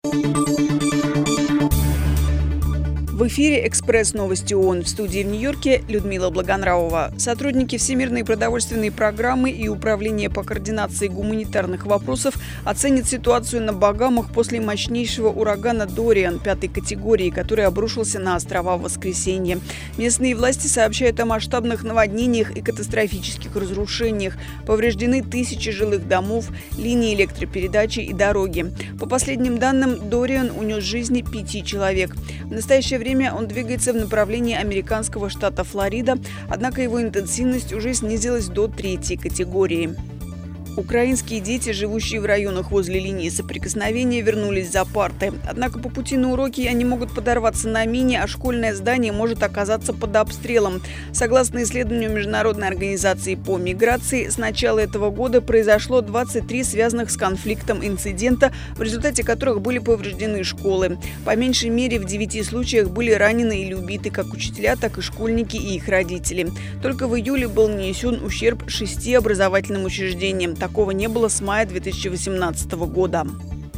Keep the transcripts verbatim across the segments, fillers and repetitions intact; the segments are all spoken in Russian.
В эфире «Экспресс-новости ООН», в студии в Нью-Йорке Людмила Благонравова. Сотрудники Всемирной продовольственной программы и Управления по координации гуманитарных вопросов оценят ситуацию на Багамах после мощнейшего урагана Дориан пятой категории, который обрушился на острова в воскресенье. Местные власти сообщают о масштабных наводнениях и катастрофических разрушениях. Повреждены тысячи жилых домов, линии электропередачи и дороги. По последним данным, Дориан унес жизни пяти человек. В настоящее время он двигается в направлении американского штата Флорида, однако его интенсивность уже снизилась до третьей категории. Украинские дети, живущие в районах возле линии соприкосновения, вернулись за парты. Однако по пути на уроки они могут подорваться на мине, а школьное здание может оказаться под обстрелом. Согласно исследованию Международной организации по миграции, с начала этого года произошло двадцать три связанных с конфликтом инцидента, в результате которых были повреждены школы. По меньшей мере в девяти случаях были ранены или убиты как учителя, так и школьники и их родители. Только в июле был нанесен ущерб шести образовательным учреждениям. Такого не было с мая две тысячи восемнадцатого года.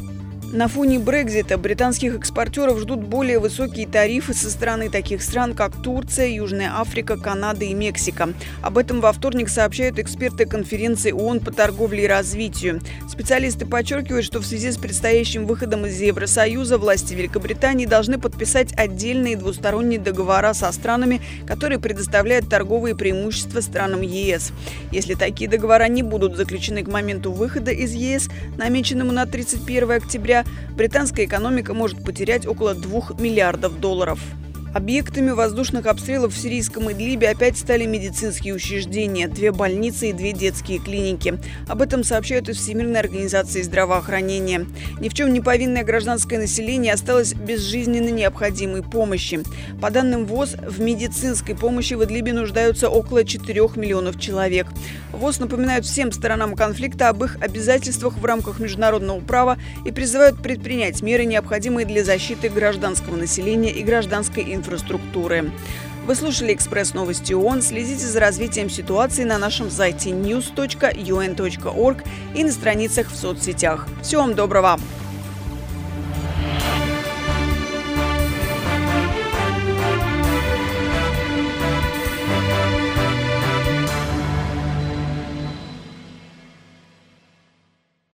На фоне Брексита британских экспортеров ждут более высокие тарифы со стороны таких стран, как Турция, Южная Африка, Канада и Мексика. Об этом во вторник сообщают эксперты конференции ООН по торговле и развитию. Специалисты подчеркивают, что в связи с предстоящим выходом из Евросоюза власти Великобритании должны подписать отдельные двусторонние договора со странами, которые предоставляют торговые преимущества странам ЕС. Если такие договора не будут заключены к моменту выхода из ЕС, намеченному на тридцать первое октября, британская экономика может потерять около двух миллиардов долларов. Объектами воздушных обстрелов в сирийском Идлибе опять стали медицинские учреждения, две больницы и две детские клиники. Об этом сообщают из Всемирной организации здравоохранения. Ни в чем не повинное гражданское население осталось без жизненно необходимой помощи. По данным ВОЗ, в медицинской помощи в Идлибе нуждаются около четырёх миллионов человек. ВОЗ напоминают всем сторонам конфликта об их обязательствах в рамках международного права и призывают предпринять меры, необходимые для защиты гражданского населения и гражданской инфраструктуры. Вы слушали «Экспресс-новости ООН». Следите за развитием ситуации на нашем сайте ньюс точка ю эн точка орг и на страницах в соцсетях. Всего вам доброго!